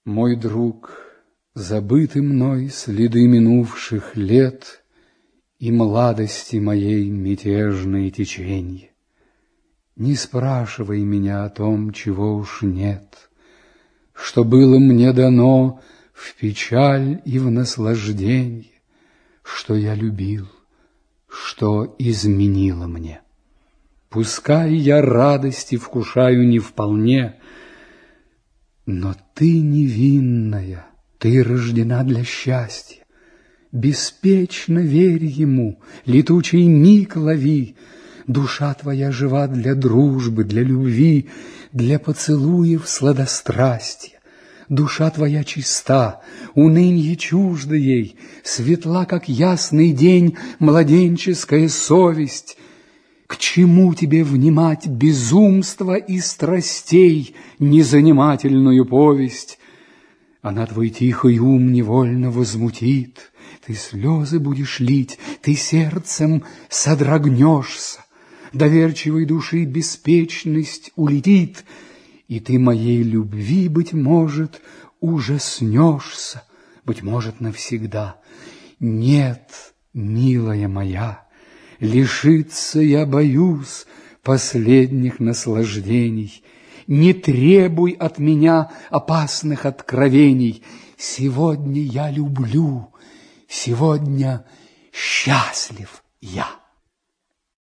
Мой друг, забыты мной следы минувших лет И младости моей мятежные теченья. Не спрашивай меня о том, чего уж нет, Что было мне дано в печаль и в наслажденье, Что я любил, что изменило мне. Пускай я радости вкушаю не вполне, но ты невинная, ты рождена для счастья. Беспечно верь ему, летучий миг лови. Душа твоя жива для дружбы, для любви, для поцелуев сладострастия. Душа твоя чиста, унынье чуждо ей, светла, как ясный день, младенческая совесть. К чему тебе внимать безумства и страстей незанимательную повесть? Она твой тихий ум невольно возмутит, ты слезы будешь лить, ты сердцем содрогнешься, доверчивой души беспечность улетит, и ты моей любви, быть может, ужаснешься, быть может, навсегда. Нет, милая моя, лишиться я боюсь последних наслаждений. Не требуй от меня опасных откровений. Сегодня я люблю, сегодня счастлив я.